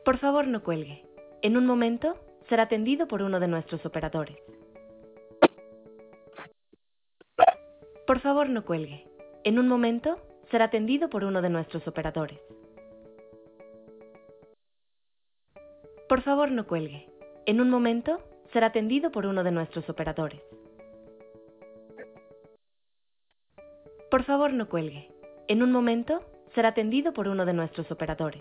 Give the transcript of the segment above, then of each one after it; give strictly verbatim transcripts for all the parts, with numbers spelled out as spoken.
Por favor, no cuelgue. En un momento será atendido por uno de nuestros operadores. Por favor, no cuelgue. En un momento será atendido por uno de nuestros operadores. Por favor, no cuelgue. En un momento será atendido por uno de nuestros operadores. Por favor, no cuelgue. En un momento será atendido por uno de nuestros operadores.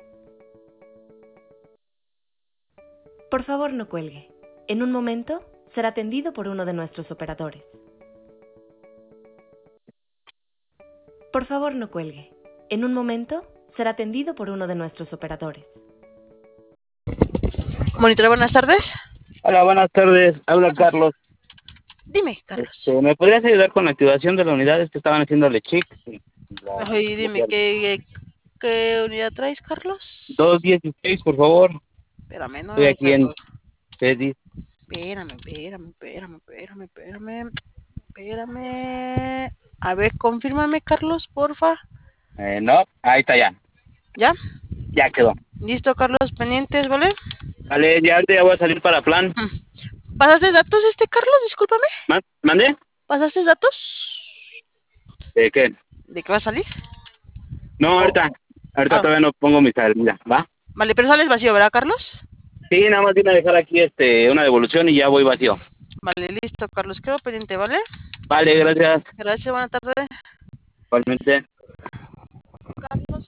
Por favor, no cuelgue. En un momento será atendido por uno de nuestros operadores. Por favor, no cuelgue. En un momento será atendido por uno de nuestros operadores. Monitor, buenas tardes. Hola, buenas tardes. Habla Carlos. Dime, Carlos. Este, ¿me podrías ayudar con la activación de las unidades que estaban haciéndole chic? Ay, dime, ¿qué, ¿qué unidad traes, Carlos? dos dieciséis, por favor. Espérame, no Estoy me aquí en acuerdo. Teddy. Espérame, espérame, espérame, espérame, espérame, espérame. A ver, confírmame, Carlos, porfa. Eh, no, ahí está ya. ¿Ya? Ya quedó. Listo, Carlos, pendientes, ¿vale? Vale, ya ahorita ya voy a salir para plan. ¿Pasaste datos, este, Carlos? Discúlpame. ¿Ma- ¿Mande? ¿Pasaste datos? ¿De qué? ¿De qué va a salir? No, ahorita. Ahorita Ah. todavía no pongo mi salida, ¿va? Vale, pero sales vacío, ¿verdad, Carlos? Sí, nada más vine a dejar aquí este, una devolución y ya voy vacío. Vale, listo, Carlos, quedo pendiente, ¿vale? Vale, gracias. Gracias, buena tarde. Igualmente. Carlos.